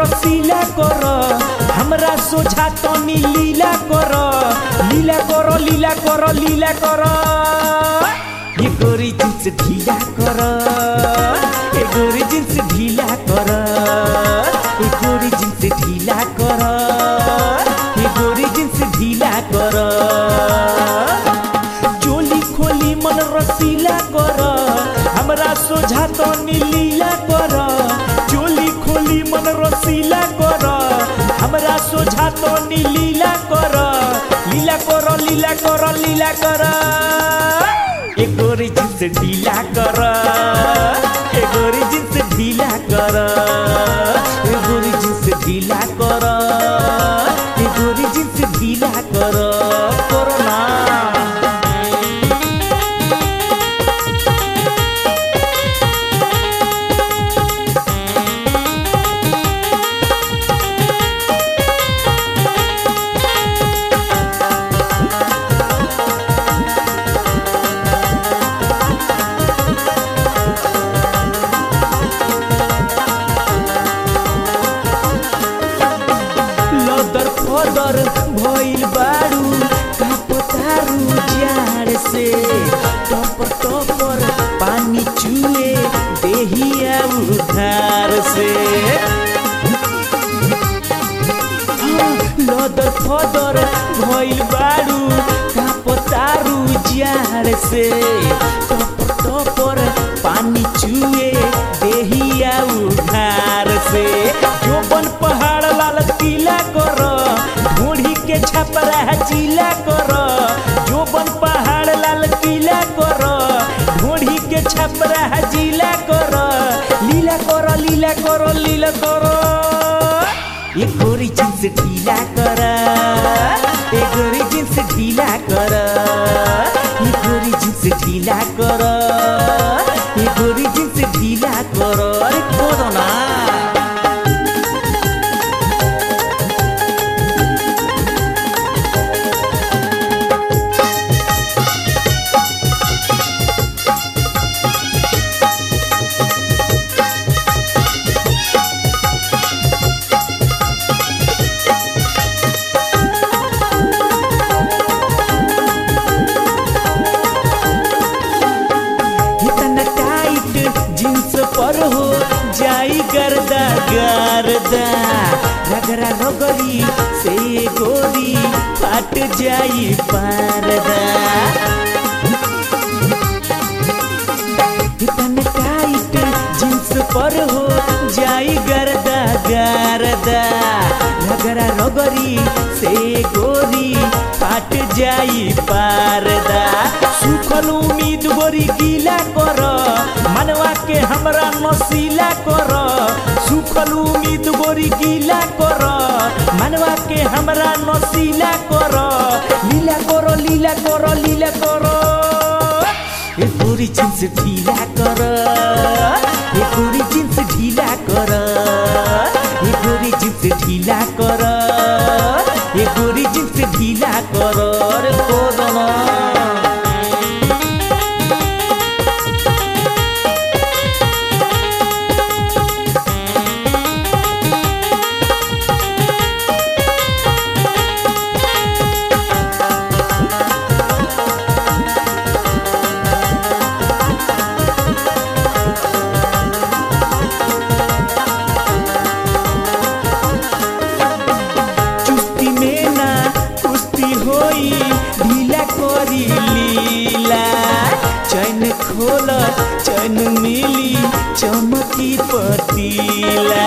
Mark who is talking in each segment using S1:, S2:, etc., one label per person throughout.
S1: रसीला कर हमरा सोझा तनी लीला कर लीला कर लीला कर लीला कर ये गोरी जींस ढीला कर ये गोरी जींस ढीला कर ये गोरी जींस ढीला कर ये गोरी जींस ढीला कर चोली खोली मन रसीला कर हमरा सोझा तनी लीला कर चोली खोली मन रसीला कर हमरा सोझा तनी लीला कर लीला कर लीला कर लीला कर ए गोरी जींस ढीला कर ए गोरी जींस ढीला कर ए गोरी जींस ढीला कर ए गोरी जींस ढीला कर करो ना फदर भइल बारू कापतारू जार से टपर टपर पानी चुए देहिया उधार से लदर फदर भइल बारू कापतारू जार से टपर टपर पानी चुए देहिया उधार से जोबन पहाड़ लाल पीला कर ढूढ़ी के छपरा चिला कर जोबन पहाड़ लाल पीला कर ढूढ़ी के छपरा जिला कर लीला कर लीला कर लीला कर ये गोरी जींस ढीला कर ये गोरी जींस ढीला कर ये गोरी जींस ढीला कर ये गोरी जींस ढीला कर अरे करो ना पर हो जाई गर्दा गर्दा रगरा रगरी से गोरी फाट जाई पारदा इतने टाइट जींस पर हो जाई गर्दा गर्दा रगरा रगरी से गोरी फाट जाई पारदा सुखल उम्मीद गोरी गीला कर मनवा के हमरा नसीला कर सुखल उम्मीद गोरी गीला कर मनवा के हमरा नसीला कर लीला कर लीला कर लीला कर ए गोरी जींस ढीला कर ए गोरी जींस ढीला कर ए गोरी जींस ढीला कर ए गोरी जींस ढीला कर अरे कोदना ढीला करी लीला चैन खोल चैन मिली चमकी पतीला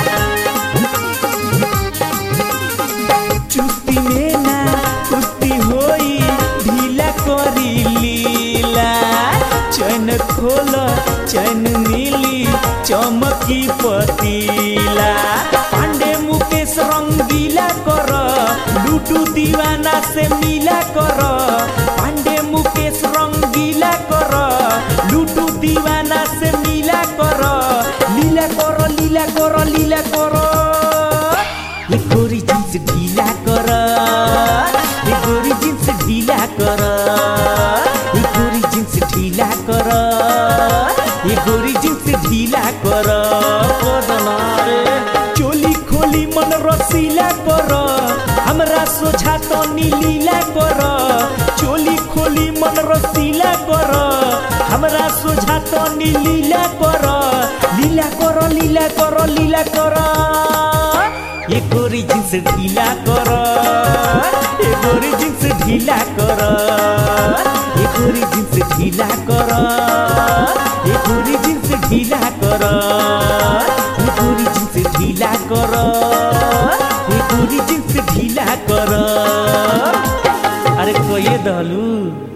S1: चुस्ती में ना कुश्ती होई ढीला करी लीला चैन खोल चैन मिली चमकी पतीला पांडे मुकेश रंगीला कर लूटू दीवाना से मिला कर पांडे मुकेश रंगीला कर लूटू दीवाना से मिला कर लीला कर लीला कर लीला कर ये गोरी जींस ढीला कर ये गोरी जींस ढीला कर ये गोरी जींस ढीला कर ये गोरी जींस ढीला कर चोली रसीला कर हमरा सोझा तो नीलीला कर चोली खोली मन रसीला कर हमरा सोझा तो नीलीला कर लीला कर लीला कर लीला कर ये गोरी जींस ढीला कर ये गोरी जींस ढीला कर ये गोरी जींस ढीला कर ये गोरी जींस ढीला कर ये गोरी जींस ढीला कर ये गोरी जींस ढीला कर अरे कोई दहलू।